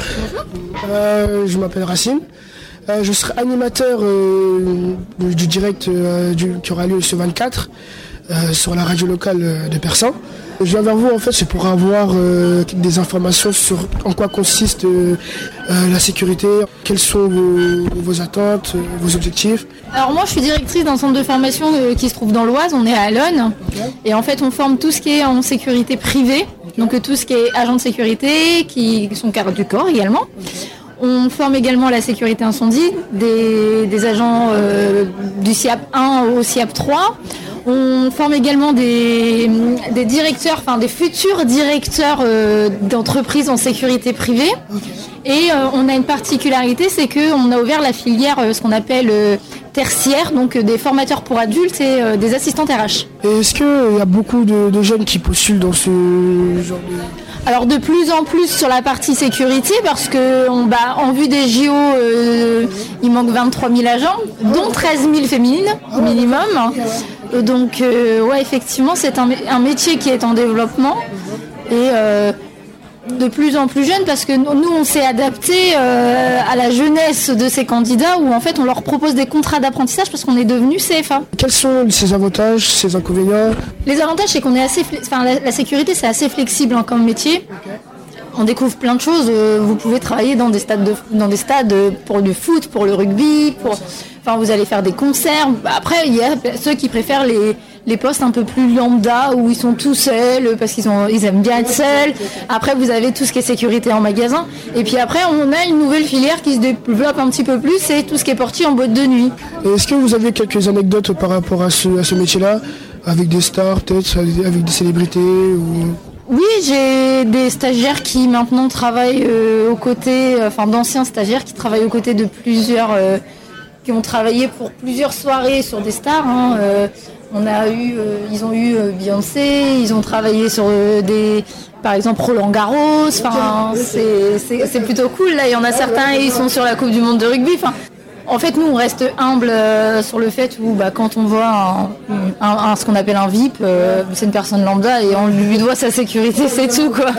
Euh, je m'appelle Racine. Euh, je serai animateur euh, du direct euh, du, qui aura lieu ce vingt-quatre euh, sur la radio locale euh, de Persan. Je viens vers vous en fait, c'est pour avoir euh, des informations sur en quoi consiste euh, euh, la sécurité, quelles sont vos, vos attentes, euh, vos objectifs. Alors moi je suis directrice d'un centre de formation euh, qui se trouve dans l'Oise, on est à Alonne. Okay. Et en fait on forme tout ce qui est en sécurité privée, okay. Donc tout ce qui est agent de sécurité, qui sont gardes du corps également. Okay. On forme également la sécurité incendie, des, des agents euh, du S I A P un au S I A P trois. On forme également des, des directeurs, enfin des futurs directeurs euh, d'entreprises en sécurité privée. Okay. Et euh, on a une particularité, c'est qu'on a ouvert la filière, euh, ce qu'on appelle euh, tertiaire, donc euh, des formateurs pour adultes et euh, des assistantes R H. Et est-ce qu'il y a beaucoup de, de jeunes qui postulent dans ce genre de... Alors de plus en plus sur la partie sécurité, parce que on, bah, en vue des J O, euh, il manque vingt-trois mille agents, dont treize mille féminines minimum. Donc euh, ouais, effectivement, c'est un, un métier qui est en développement et euh, de plus en plus jeune, parce que nous, on s'est adapté euh, à la jeunesse de ces candidats, où en fait, on leur propose des contrats d'apprentissage parce qu'on est devenu C F A. Quels sont ces avantages, ces inconvénients? Les avantages, c'est qu'on est assez, fle- enfin, la, la sécurité, c'est assez flexible hein, comme métier. Okay. On découvre plein de choses. Vous pouvez travailler dans des stades, de, dans des stades pour le foot, pour le rugby, pour, enfin, vous allez faire des concerts. Après, il y a ceux qui préfèrent les, les postes un peu plus lambda, où ils sont tout seuls, parce qu'ils ont, ils aiment bien être seuls. Après, vous avez tout ce qui est sécurité en magasin. Et puis après, on a une nouvelle filière qui se développe un petit peu plus, c'est tout ce qui est portier en boîte de nuit. Et est-ce que vous avez quelques anecdotes par rapport à ce, à ce métier-là, avec des stars, peut-être, avec des célébrités ou... Oui, j'ai des stagiaires qui maintenant travaillent euh, aux côtés, euh, enfin d'anciens stagiaires qui travaillent aux côtés de plusieurs, euh, qui ont travaillé pour plusieurs soirées sur des stars. Hein, euh, on a eu, euh, ils ont eu euh, Beyoncé, ils ont travaillé sur euh, des, par exemple Roland Garros. Enfin, c'est, c'est, c'est plutôt cool. Là, il y en a certains, ils sont sur la Coupe du Monde de rugby. Enfin, en fait, nous, on reste humble euh, sur le fait où, bah, quand on voit un, un, un, ce qu'on appelle un V I P, euh, c'est une personne lambda et on lui doit sa sécurité, c'est tout, quoi.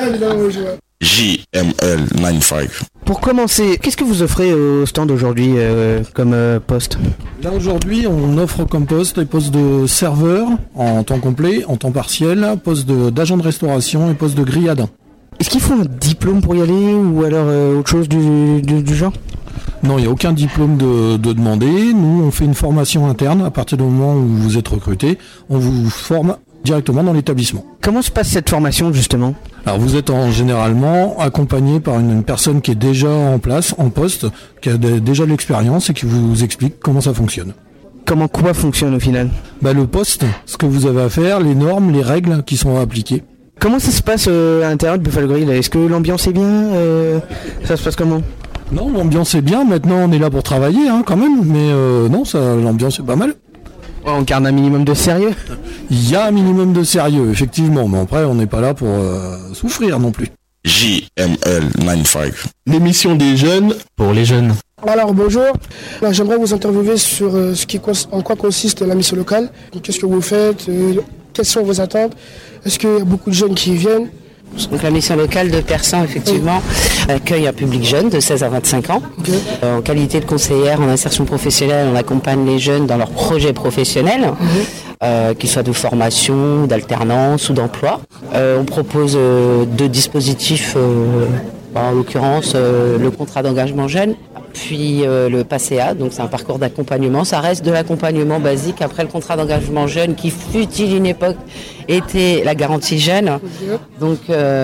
J M L quatre-vingt-quinze. Pour commencer, qu'est-ce que vous offrez au stand aujourd'hui euh, comme euh, poste? Là, aujourd'hui, on offre comme poste les postes de serveur en temps complet, en temps partiel, poste de, d'agent de restauration et poste de grillade. Est-ce qu'il faut un diplôme pour y aller ou alors euh, autre chose du, du, du genre? Non, il n'y a aucun diplôme de, de demandé. Nous, on fait une formation interne. À partir du moment où vous êtes recruté, on vous forme directement dans l'établissement. Comment se passe cette formation, justement? Alors, vous êtes en, généralement accompagné par une, une personne qui est déjà en place, en poste, qui a de, déjà de l'expérience et qui vous explique comment ça fonctionne. Comment quoi fonctionne au final? Bah, le poste, ce que vous avez à faire, les normes, les règles qui sont appliquées. Comment ça se passe euh, à l'intérieur de Buffalo Grill? Est-ce que l'ambiance est bien euh, Ça se passe comment? Non, l'ambiance est bien. Maintenant, on est là pour travailler, hein, quand même. Mais euh, non, ça, l'ambiance est pas mal. On garde un minimum de sérieux. Il y a un minimum de sérieux, effectivement. Mais après, on n'est pas là pour euh, souffrir non plus. J M L quatre-vingt-quinze. L'émission des jeunes. Pour les jeunes. Alors bonjour, alors, j'aimerais vous interviewer sur euh, ce qui, en quoi consiste la mission locale. Qu'est-ce que vous faites, euh, quelles sont vos attentes? Est-ce qu'il y a beaucoup de jeunes qui y viennent? Donc la mission locale de Persan, effectivement, accueille un public jeune de seize à vingt-cinq ans. Okay. Euh, en qualité de conseillère en insertion professionnelle, on accompagne les jeunes dans leurs projets professionnels, mmh. euh, qu'ils soient de formation, d'alternance ou d'emploi. Euh, on propose euh, deux dispositifs, euh, en l'occurrence euh, le contrat d'engagement jeune, puis euh, le PACEA, donc c'est un parcours d'accompagnement. Ça reste de l'accompagnement basique. Après le contrat d'engagement jeune, qui fut-il une époque, était la garantie jeune, donc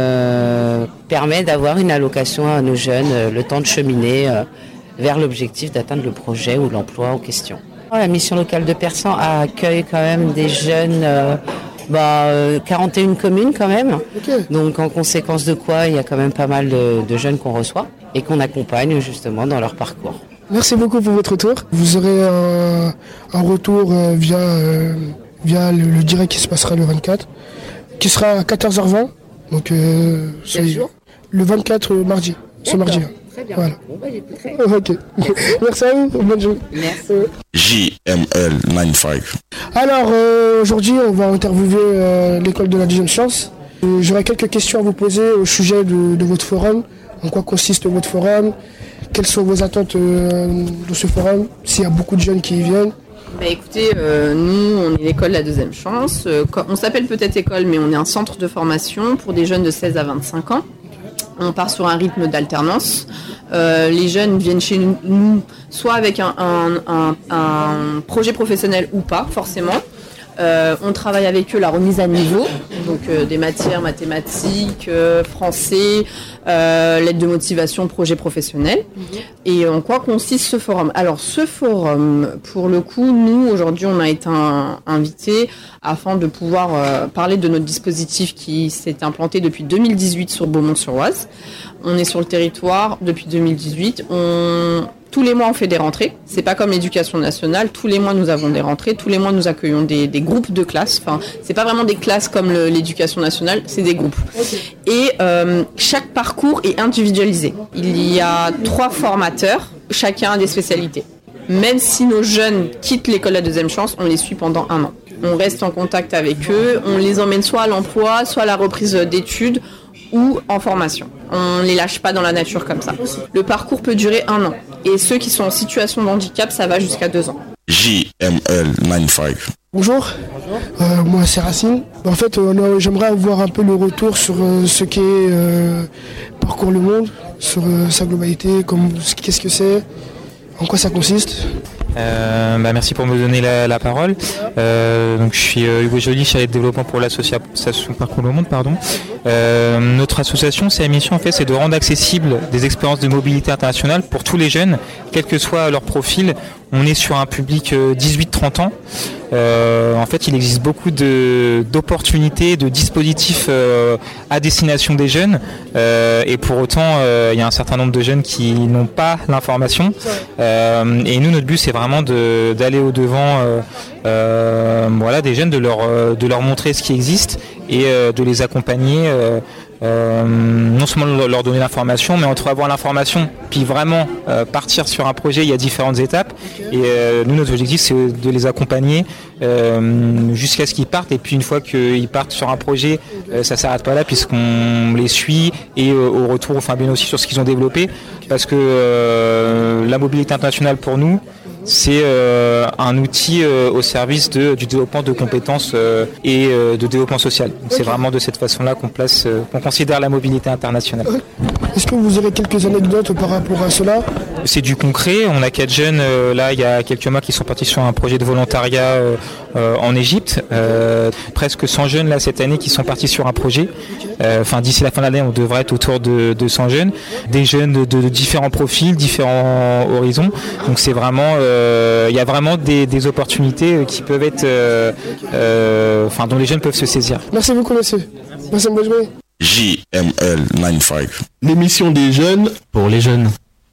euh, permet d'avoir une allocation à nos jeunes, euh, le temps de cheminer euh, vers l'objectif d'atteindre le projet ou l'emploi en question. La mission locale de Persan accueille quand même des jeunes, euh, bah, euh, quarante et une communes quand même, okay. Donc en conséquence de quoi il y a quand même pas mal de, de jeunes qu'on reçoit et qu'on accompagne justement dans leur parcours. Merci beaucoup pour votre retour. Vous aurez un, un retour euh, via, euh, via le, le direct qui se passera le vingt-quatre, qui sera à quatorze heures vingt. Donc, euh, Quel jour ? Le vingt-quatre euh, mardi, ce mardi. Très bien. Voilà. Bon, bah, j'écouterai. Ok. Merci à vous. Bonne journée. Merci. J M L quatre-vingt-quinze. Alors, euh, aujourd'hui, on va interviewer euh, l'école de la deuxième chance. Euh, J'aurai quelques questions à vous poser au sujet de, de votre forum. En quoi consiste votre forum? Quelles sont vos attentes euh, de ce forum? S'il y a beaucoup de jeunes qui y viennent? Bah écoutez, euh, nous, on est l'école de la deuxième chance. Euh, on s'appelle peut-être école, mais on est un centre de formation pour des jeunes de seize à vingt-cinq ans. On part sur un rythme d'alternance. Euh, les jeunes viennent chez nous, nous soit avec un, un, un, un projet professionnel ou pas, forcément. Euh, on travaille avec eux la remise à niveau, donc euh, des matières mathématiques, euh, français, euh, lettre de motivation, projet professionnel. Mmh. Et en quoi consiste ce forum? Alors ce forum, pour le coup, nous aujourd'hui on a été un, invités afin de pouvoir euh, parler de notre dispositif qui s'est implanté depuis deux mille dix-huit sur Beaumont-sur-Oise. On est sur le territoire depuis deux mille dix-huit. On... Tous les mois, on fait des rentrées. C'est pas comme l'éducation nationale. Tous les mois, nous avons des rentrées. Tous les mois, nous accueillons des, des groupes de classes. Enfin, c'est pas vraiment des classes comme le, l'éducation nationale, c'est des groupes. Okay. Et euh, chaque parcours est individualisé. Il y a trois formateurs, chacun a des spécialités. Même si nos jeunes quittent l'école de la deuxième chance, on les suit pendant un an. On reste en contact avec eux. On les emmène soit à l'emploi, soit à la reprise d'études ou en formation. On ne les lâche pas dans la nature comme ça. Le parcours peut durer un an. Et ceux qui sont en situation de handicap, ça va jusqu'à deux ans. J M L quatre-vingt-quinze. Bonjour, euh, moi c'est Racine. En fait, euh, j'aimerais avoir un peu le retour sur euh, ce qu'est euh, Parcours le Monde, sur euh, sa globalité, comme, qu'est-ce que c'est, en quoi ça consiste. Euh, bah merci pour me donner la, la parole. Euh, donc je suis euh, Hugo Joly, chargé de développement pour l'association Parcours le Monde, pardon. Euh, notre association, sa mission en fait, c'est de rendre accessibles des expériences de mobilité internationale pour tous les jeunes, quel que soit leur profil. On est sur un public euh, dix-huit à trente ans. Euh, en fait, il existe beaucoup de, d'opportunités, de dispositifs euh, à destination des jeunes. Euh, et pour autant, euh, il y a un certain nombre de jeunes qui n'ont pas l'information. Euh, et nous, notre but, c'est vraiment de, d'aller au-devant euh, euh, voilà, des jeunes, de leur, de leur montrer ce qui existe et euh, de les accompagner. Euh, Euh, non seulement leur donner l'information, mais entre avoir l'information puis vraiment euh, partir sur un projet, il y a différentes étapes. Okay. Et euh, nous, notre objectif, c'est de les accompagner euh, jusqu'à ce qu'ils partent. Et puis une fois qu'ils partent sur un projet, euh, ça s'arrête pas là, puisqu'on les suit et euh, au retour, on fait un bien aussi sur ce qu'ils ont développé, parce que euh, la mobilité internationale pour nous, c'est euh, un outil euh, au service de, du développement de compétences euh, et euh, de développement social. Donc, okay. C'est vraiment de cette façon-là qu'on place, euh, qu'on considère la mobilité internationale. Est-ce que vous aurez quelques anecdotes par rapport à cela? C'est du concret. On a quatre jeunes euh, là, il y a quelques mois, qui sont partis sur un projet de volontariat euh, euh, en Égypte. Euh, presque cent jeunes là cette année qui sont partis sur un projet. Euh, enfin, d'ici la fin de l'année, on devrait être autour de, de cent jeunes. Des jeunes de, de, de différents profils, différents horizons. Donc c'est vraiment euh, il y a vraiment des, des opportunités qui peuvent être, euh, euh, enfin, dont les jeunes peuvent se saisir. Merci beaucoup, monsieur. Merci, bonne journée. J M L quatre-vingt-quinze. L'émission des jeunes pour les jeunes.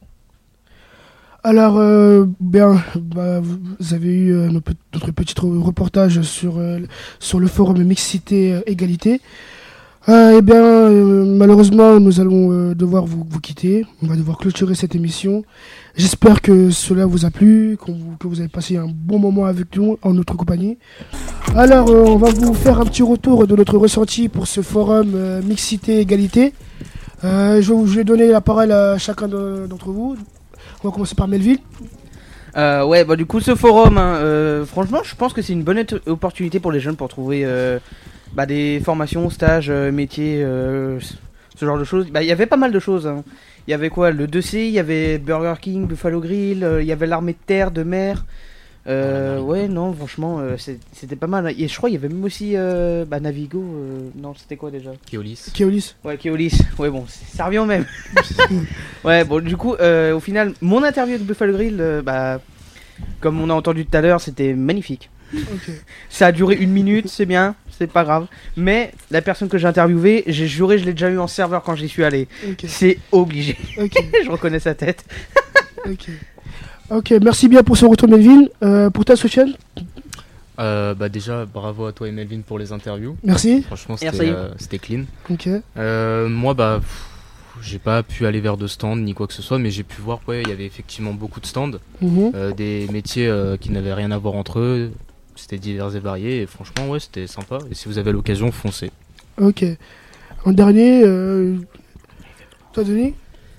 Alors, euh, bien, bah, vous avez eu euh, notre petit reportage sur, euh, sur le forum Mixité euh, Égalité. Euh, eh bien, euh, malheureusement, nous allons euh, devoir vous, vous quitter. On va devoir clôturer cette émission. J'espère que cela vous a plu, qu'on vous, que vous avez passé un bon moment avec nous, en notre compagnie. Alors, euh, on va vous faire un petit retour de notre ressenti pour ce forum euh, Mixité Égalité. Euh, je, vais vous, je vais donner la parole à chacun de, d'entre vous. On va commencer par Melville. Euh, ouais, bah du coup, ce forum, hein, euh, franchement, je pense que c'est une bonne et- opportunité pour les jeunes pour trouver euh, bah, des formations, stages, euh, métiers, euh, ce genre de choses. Bah, il y avait pas mal de choses. hein. Il y avait quoi, le deux C, il y avait Burger King, Buffalo Grill, euh, il y avait l'armée de terre, de mer. Euh, ouais, non, franchement, euh, c'est- c'était pas mal. Et je crois qu'il y avait même aussi euh, bah, Navigo. euh, non, c'était quoi déjà? Keolis. Keolis. Ouais, Keolis. Ouais, bon, c- ça revient au même. Ouais, bon, du coup, euh, au final, mon interview avec Buffalo Grill, euh, bah, comme on a entendu tout à l'heure, c'était magnifique. Ok. Ça a duré une minute, c'est bien, c'est pas grave. Mais la personne que j'ai interviewée, j'ai juré, je l'ai déjà eu en serveur quand j'y suis allé. Ok. C'est obligé. Ok. Je reconnais sa tête. Ok. Ok, merci bien pour ce retour, Melville. Euh, pour toi, Sofiane? Euh, bah déjà, bravo à toi et Melvin pour les interviews. Merci. Franchement, Merci. c'était euh, c'était clean. Ok. Euh, moi, bah, pff, j'ai pas pu aller vers de stands ni quoi que ce soit, mais j'ai pu voir ouais, il y avait effectivement beaucoup de stands, Mhm. euh, des métiers euh, qui n'avaient rien à voir entre eux. C'était divers et varié, et franchement, ouais, c'était sympa. Et si vous avez l'occasion, foncez. Ok. En dernier, euh... toi, Denis?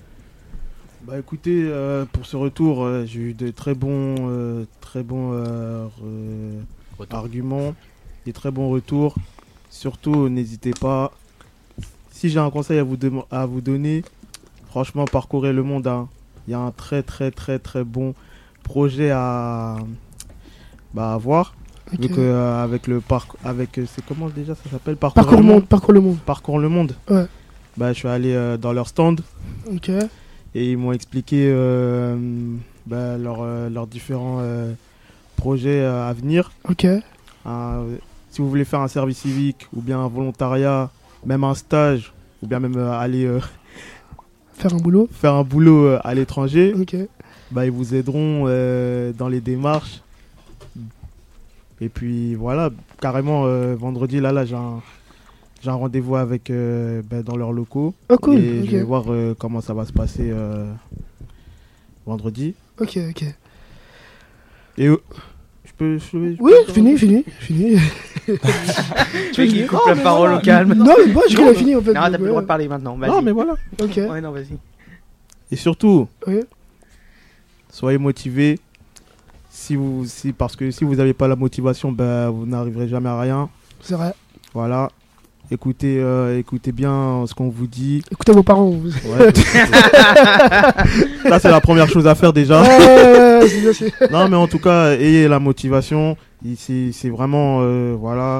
Bah écoutez, euh, pour ce retour, euh, j'ai eu de très bons, euh, très bons euh, re- arguments, des très bons retours. Surtout, n'hésitez pas. Si j'ai un conseil à vous, dem- à vous donner, franchement, parcourez le monde. hein. Il y a un très très très très bon projet à, bah, à voir. Ok. Vu que euh, avec le parc, avec euh, c'est comment déjà ça s'appelle Parcours le monde, parcours le monde. Parcours le monde. Ouais. Bah je suis allé euh, dans leur stand. Ok. Et ils m'ont expliqué euh, bah, leurs euh, leurs différents euh, projets euh, à venir. Ok. Euh, si vous voulez faire un service civique ou bien un volontariat, même un stage, ou bien même euh, aller euh, Faire un boulot. faire un boulot euh, à l'étranger, Ok. bah, ils vous aideront euh, dans les démarches. Et puis voilà, carrément euh, vendredi, là, là j'ai un, j'ai un rendez-vous avec euh, bah, dans leurs locaux. Oh, cool, Et ok. je vais voir euh, comment ça va se passer euh, vendredi. Ok, ok. Et euh, je peux. Je peux- je Oui, peux- fini, fini, fini. Tu veux qu'il coupe Oh, la mais parole voilà. au calme? Non, mais moi, je Non, l'ai fini en fait. Non, t'as donc, plus le droit ouais. de parler maintenant. Vas-y. Non, mais voilà. Ok. Ouais, non, vas-y. Et surtout, Oui. soyez motivés. Si vous, si, parce que si vous n'avez pas la motivation, ben, vous n'arriverez jamais à rien. C'est vrai. Voilà. Écoutez, euh, écoutez bien ce qu'on vous dit. Écoutez vos parents. Ouais, ça, c'est la première chose à faire déjà. Ouais, ouais, ouais, c'est bien, c'est- Non, mais en tout cas, ayez la motivation. Et C'est c'est vraiment, euh, voilà.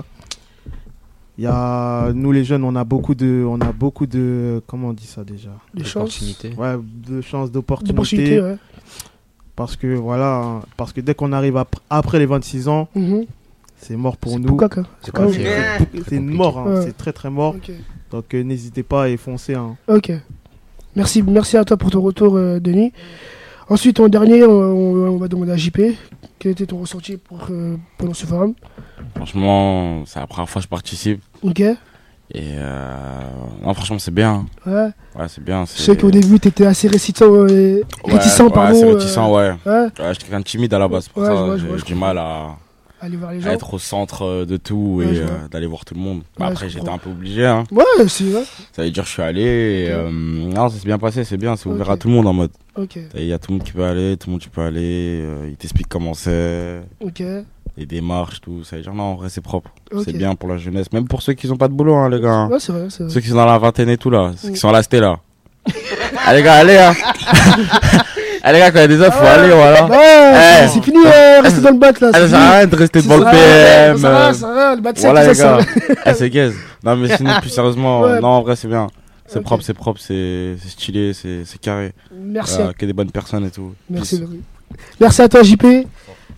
Il y a, nous les jeunes, on a beaucoup de, on a beaucoup de, comment on dit ça déjà? Des chances. D'opportunités. Ouais, de chances, D'opportunités, d'opportunités. ouais. Parce que voilà, hein, parce que dès qu'on arrive ap- après les vingt-six ans, Mhm. c'est mort pour C'est nous. Pouka, quoi. C'est Ouais, comme- c'est- c'est- c'est une mort, hein, Ouais. c'est très très mort. Ok. Donc euh, n'hésitez pas et foncez. Hein. Ok. Merci, merci à toi pour ton retour, euh, Denis. Ensuite, en dernier, on, on- on va demander à J P. Quel était ton ressenti pour, euh, pendant ce forum? Franchement, c'est la première fois que je participe. Ok. Et euh... non, franchement, c'est bien. Ouais. Ouais, c'est bien. Je sais qu'au début, tu étais assez réticent, euh, réticent ouais, pardon. c'est euh, réticent, ouais. Ouais. Ouais, j'étais quelqu'un de timide à la base. Pour Ouais, ça, je vois, je j'ai vois, je du mal à, Aller voir les à gens. être au centre euh, de tout Ouais, et je vois. euh, d'aller voir tout le monde. Bah, Ouais, après, je j'étais comprends. un peu obligé. Hein. Ouais, c'est vrai. Ça veut dire que je suis allé. Et, euh, non, ça s'est bien passé, c'est bien. C'est ouvert Ok. à tout le monde en mode. Ok. Il y a tout le monde qui peut aller, tout le monde qui peut aller. euh, il t'explique comment c'est. Ok. Les démarches, tout. Ça veut dire non, en vrai, c'est propre. Ok. C'est bien pour la jeunesse. Même pour ceux qui n'ont pas de boulot, hein, les gars. Ouais, c'est vrai, c'est vrai. Ceux qui sont dans la vingtaine et tout, là. Ceux Mm. qui sont à la sté, là. Allez, les gars, allez, hein. Allez, les gars, quand il y a des offres, faut Ah aller, voilà. Ouais, Eh. c'est- c'est fini, euh, restez dans le bat là. Ah, ça c'est sert à fini. rien de rester Ça devant le sert à P rien, M. ça sert à rien, ça sert à rien, le bat Voilà, sec, les ça gars. sert- Ah, c'est gaze. Non, mais sinon, plus sérieusement, Ouais. non, en vrai, c'est bien. C'est Ok. propre, c'est propre, c'est c'est stylé, c'est c'est carré. Merci. Voilà, que des bonnes personnes et tout. Merci, Peace. Laurie. Merci à toi, J P.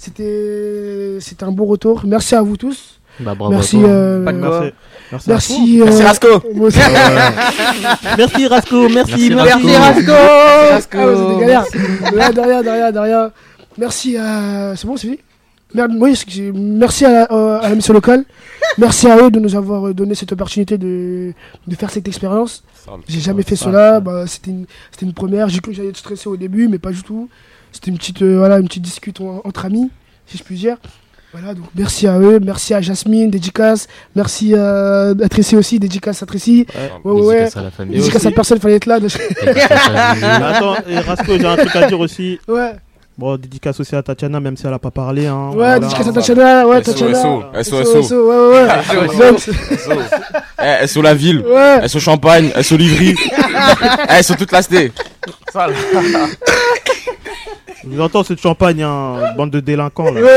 C'était c'était un bon retour. Merci à vous tous. Bah, bravo Merci. à toi. euh, Pas de quoi. Merci. Merci Merci. à toi. euh, Merci, Rasco. moi aussi. Merci Rasco, merci, Merci, merci. Rasco. Rasco. Ah ouais, c'était galère. De rien, de rien, de rien, de rien. Merci à. C'est bon, c'est fini? Merde, oui, c'est- merci à la, euh, à la mission locale. Merci à eux de nous avoir donné cette opportunité de, de faire cette expérience. J'ai jamais fait cela. Bah, c'était une, c'était une première. J'ai cru que j'allais être stressé au début, mais pas du tout. C'était une petite, euh, voilà, une petite discute en- entre amis, si je puis dire. Voilà, donc merci à eux, merci à Jasmine, dédicace, merci à, à Tracy aussi, dédicace à Tracy. Ouais, ouais, ouais. Dédicace à la famille. Dédicace Et aussi- à personne, fallait être là. de- Mais attends, et Rasco, j'ai un truc à dire aussi. Ouais. Bon, dédicace aussi à Tatiana, même si elle a pas parlé. Hein. Ouais, Voilà. dédicace à Tatiana, ouais, S O, Tatiana. S O, S O, S O, ouais, ouais, ouais. Donc, Eh, elles sont la ville, Ouais. elles sont Champagne, elles sont Livry, elles sont toute la cité. Ça, là. Je vous entends cette champagne, hein, bande de délinquants. Là.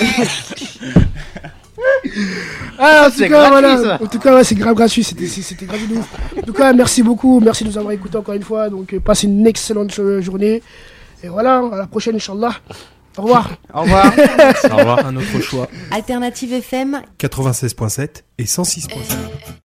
Ah, en tout C'est cas, gratuit, voilà. ça. En tout cas, ouais, c'est grave gratuit. C'était, c'est- c'était gratuit de ouf. En tout cas, merci beaucoup. Merci de nous avoir écoutés encore une fois. Donc, euh, passez une excellente euh, journée. Et voilà, à la prochaine, Inch'Allah. Au revoir. Au revoir. Au revoir. Un autre choix. Alternative F M quatre-vingt-seize point sept et cent six point sept.